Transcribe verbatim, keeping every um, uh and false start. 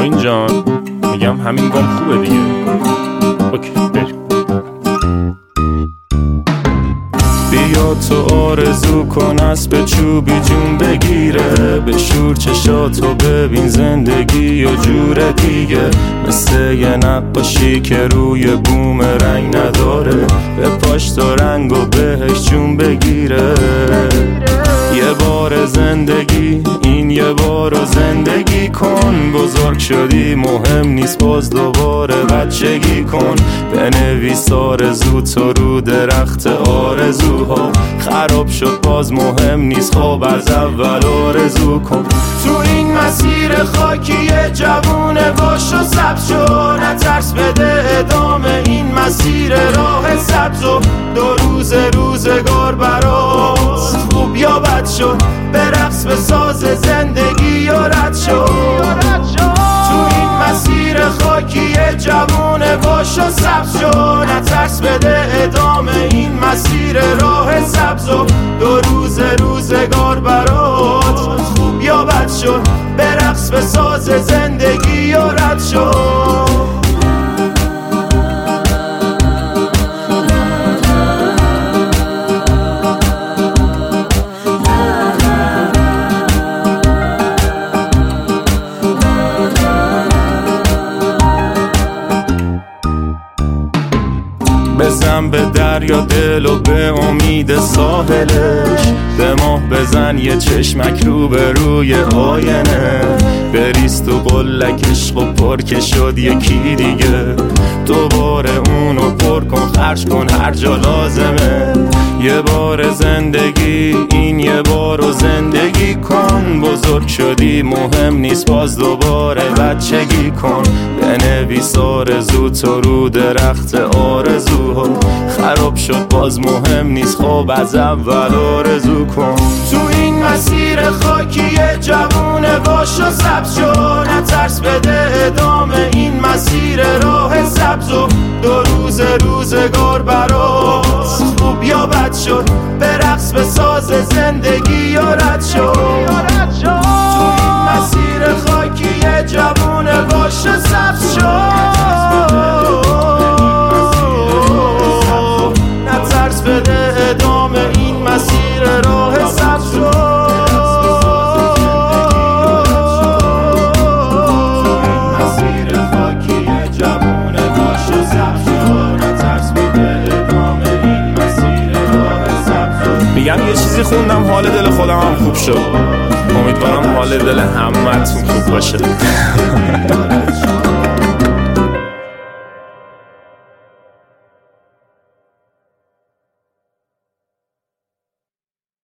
شاهین جان میگم همین گام خوبه دیگه. اوکی بریم. بیا تو آرزو کن اسب چوبی جون بگیره، به شور چشاتو ببین زندگی و جور دیگه، مثل یه نقاشی که روی بوم رنگ نداره، به پاش تا رنگ و بهش جون بگیره. یه بار زندگی این یه بار رو زندگی کن، بزرگ شدی مهم نیست باز دوباره بچگی کن، بنویس آرزو تو رو درخت آرزوها، خراب شد باز مهم نیست خواب از اول آرزو کن. تو این مسیر خاکی جوونه باش و سبز شو، نترس بده ادامه این مسیر راه سبز و دو روز روزگار برات خوب یا بد شد، برقص به ساز زندگی و رد شو. تو این مسیر خاکی جوونه باش و سبز شو، نترس بده ادامه این مسیر راه سبز و دو روز روزگار برات خوب یا بد شد، برقص به ساز زندگی و رد شو. بزن به دریا دل و به امید ساحلش، به ماه بزن یه چشمک رو به روی آینه، بریز تو قلک عشق و پر که شد یکی دیگه، دوباره اونو پر کن خرج کن هر جا لازمه. یه بار زندگی این یه بار رو زندگی کن، بزرگ شدی مهم نیست باز دوباره بچگی کن، بنویس آرزو تو رو درخت آرزوها، خراب شد باز مهم نیست خواب از اول آرزو کن. تو این مسیر خاکی جوونه باش و سبز شو، نترس بده ادامه این مسیر راه سبز و دو روز روزگار برات خوب یا بد شد، برقص به ساز زندگی و رد شو. تو این مسیر خاکی جوونه باش و سبز شو، نترس بده ادامه این مسیر راه سبز شو. میگم یه چیزی خوندم حال دل خودم هم خوب شد، امیدوارم حال دل همتون خوب باشه.